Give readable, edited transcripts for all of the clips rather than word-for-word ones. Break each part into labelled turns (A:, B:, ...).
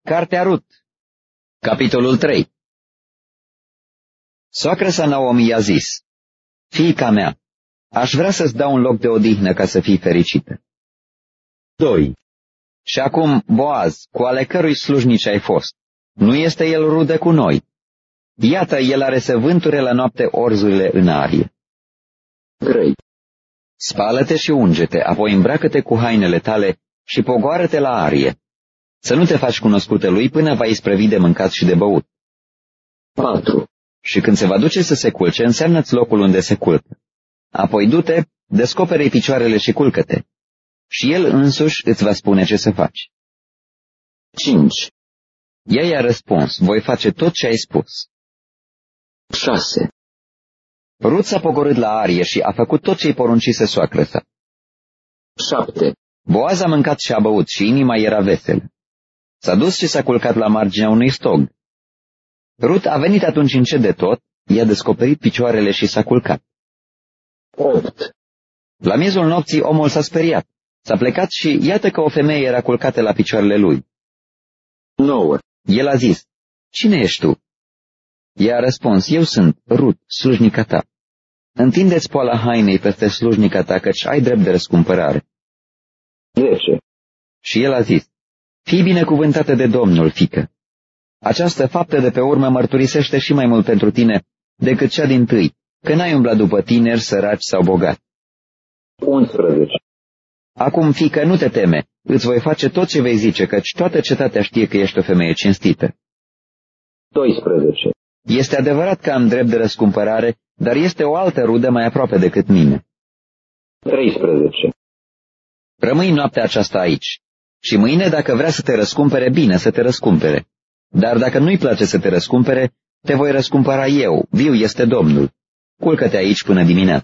A: Cartea Rut, capitolul 3. Soacră sa Naomi i-a zis: Fiica mea, aș vrea să-ți dau un loc de odihnă ca să fii fericită. 2. Și acum Boaz, cu ale cărui slujnici ai fost, nu este el rudă cu noi? Iată, el are să vânture la noapte orzurile în arie. 3. Spală-te și unge-te, apoi îmbracă-te cu hainele tale și pogoară-te la arie. Să nu te faci cunoscută lui până va isprăvi de mâncat și de băut. 4. Și când se va duce să se culce, înseamnă-ți locul unde se culcă. Apoi du-te, descopere-i picioarele și culcă-te. Și el însuși îți va spune ce să faci. 5. Ea i-a răspuns: voi face tot ce ai spus. 6. Rut s-a pogorât la arie și a făcut tot ce-i poruncise soacră sa. 7. Boaz a mâncat și a băut și inima era veselă. S-a dus și s-a culcat la marginea unui stog. Rut a venit atunci încet de tot, i-a descoperit picioarele și s-a culcat. 8. La miezul nopții omul s-a speriat, s-a plecat și iată că o femeie era culcată la picioarele lui. 9. El a zis: cine ești tu? Ea a răspuns: eu sunt Rut, slujnica ta. Întinde-ți poala hainei peste slujnica ta, căci ai drept de răscumpărare. 10. Și el a zis: fii binecuvântată de Domnul, fiică. Această faptă de pe urmă mărturisește și mai mult pentru tine decât cea dintâi, că n-ai umblat după tineri, săraci sau bogați. 11. Acum, fiică, nu te teme, îți voi face tot ce vei zice, căci toată cetatea știe că ești o femeie cinstită. 12. Este adevărat că am drept de răscumpărare, dar este o altă rudă mai aproape decât mine. 13. Rămâi noaptea aceasta aici. Și mâine, dacă vrea să te răscumpere, bine să te răscumpere. Dar dacă nu-i place să te răscumpere, te voi răscumpăra eu, viu este Domnul. Culcă-te aici până dimineață.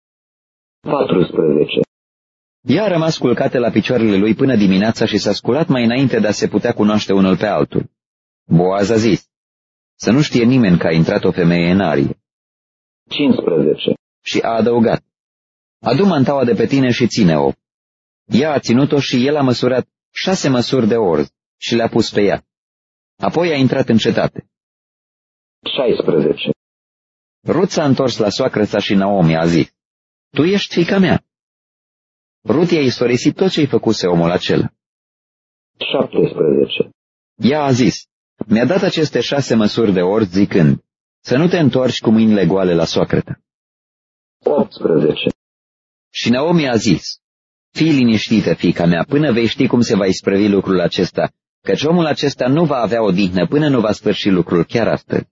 A: 14. Ea a rămas culcată la picioarele lui până dimineața și s-a sculat mai înainte de a se putea cunoaște unul pe altul. Boaz a zis: să nu știe nimeni că a intrat o femeie în arie. 15. Și a adăugat: adu mantaua de pe tine și ține-o. Ea a ținut-o și el a măsurat 6 măsuri de orz și le-a pus pe ea. Apoi a intrat în cetate. 16. Rut s-a întors la soacră sa și Naomi a zis: tu ești fiica mea. Rut i-a istorisit tot ce-i făcuse omul acela. 17. Ea a zis: mi-a dat aceste 6 măsuri de orz zicând: să nu te întorci cu mâinile goale la soacră ta. 18. Și Naomi a zis: fii liniștită, fiica mea, până vei ști cum se va isprăvi lucrul acesta, căci omul acesta nu va avea odihnă până nu va sfârși lucrul chiar astăzi.